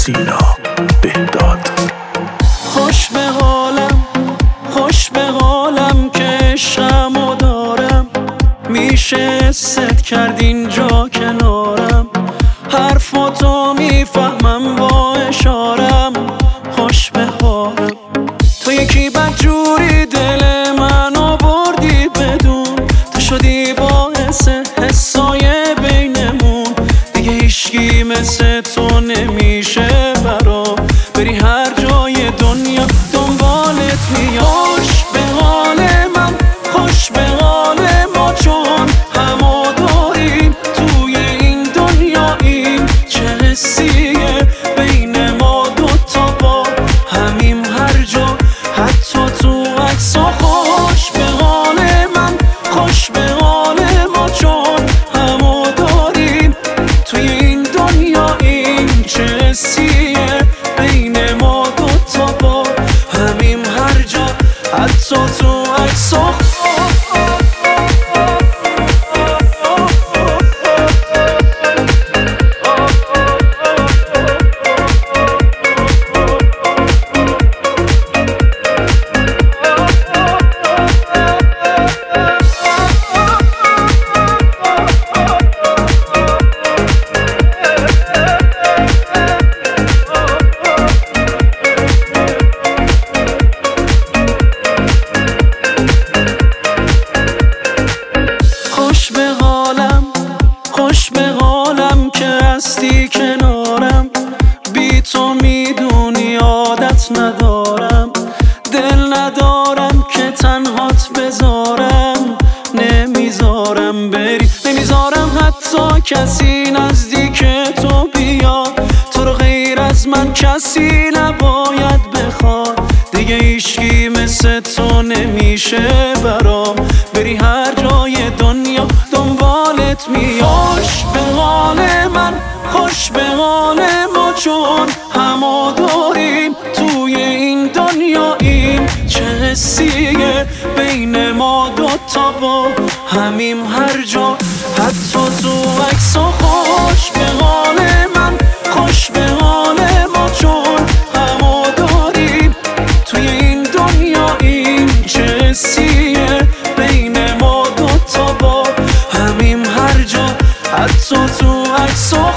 سینا بهداد. خوش به حالم، خوش به حالم که عشقمو دارم، میشه ست کرد اینجا کنارم، حرفاتو میفهمم با اشارم. خوش به حالم تو یکی بدجوری دل منو بردی بدون، تو شدی باعث حسای بینمون، دیگه هیچکی مثل تو نمیشه برام، بری هر جای دنیا دنبالت میاد. خوش به حال من، خوش به حال ما، چون همو داریم توی این دنیاییم. چه حسیه بین ما دوتا با همیم هر جا، حتی تو عکسا. خوش به حال من، خوش به حال ما، چون همو داریم توی این دنیاییم. چه حسیه بین ما دوتا با همیم هر جا، حتی تو عکسا. خوش به حالم، خوش به حالم که هستی کنارم، بی تو میدونی عادت ندارم، دل ندارم که تنهات بذارم، نمیذارم بری، نمیذارم حتی کسی نزدیک تو بیاد، تو رو غیر از من کسی نباید بخواد، دیگه هیچکی مثل تو نمیشه برام، بری هر جای دنیا دنبالت میاد. خوش به حال من، خوش به حال ما، چون همو داریم توی این دنیاییم. چه حسیه بین ما دوتا با همیم هر جا، حتی تو عکسا. خوش به حال من، خوش به حال ما، چون همو داریم توی این دنیاییم. چه حسیه بین ما دوتا با همیم هر جا، حتی تو عکسا.